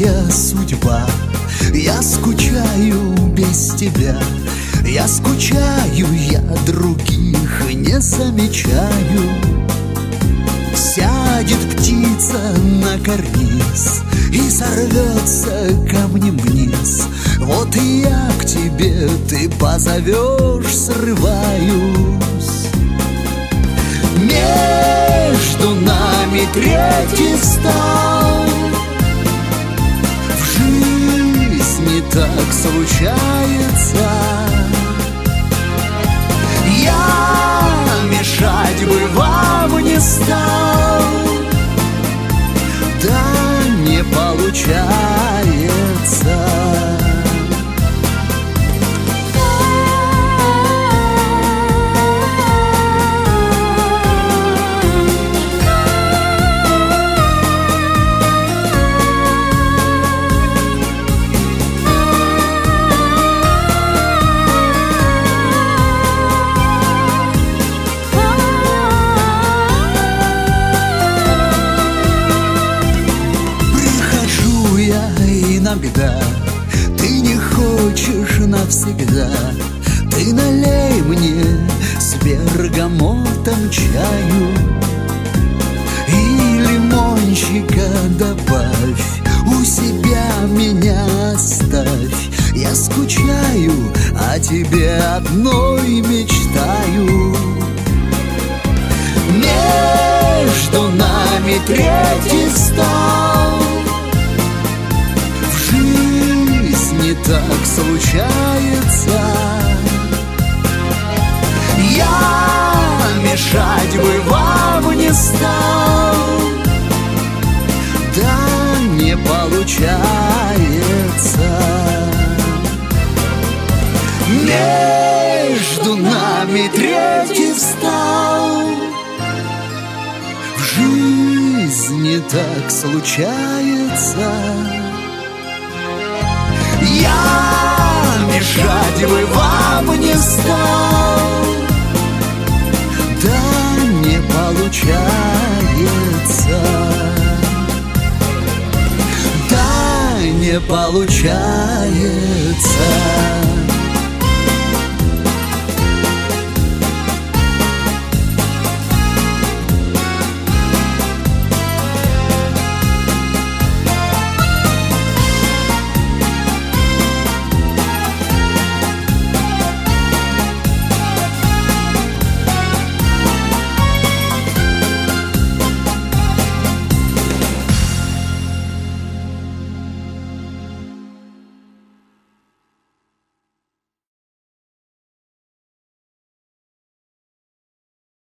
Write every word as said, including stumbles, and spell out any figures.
моя судьба. Я скучаю без тебя, я скучаю, я других не замечаю. Сядет птица на карниз и сорвется камнем вниз. Вот и я к тебе, ты позовешь, срываюсь. Между нами третий стал. В жизни так случается. Я мешать бы вам не стал. Да не получается. Беда, ты не хочешь навсегда. Ты налей мне с бергамотом чаю и лимончика добавь, у себя меня оставь. Я скучаю, о тебе одной мечтаю. Между нами третий стал. Не так случается. Я мешать бы вам не стал. Да не получается. Между нами третий встал. В жизни так случается. Я мешать бы вам не стал. Да не получается. Да не получается.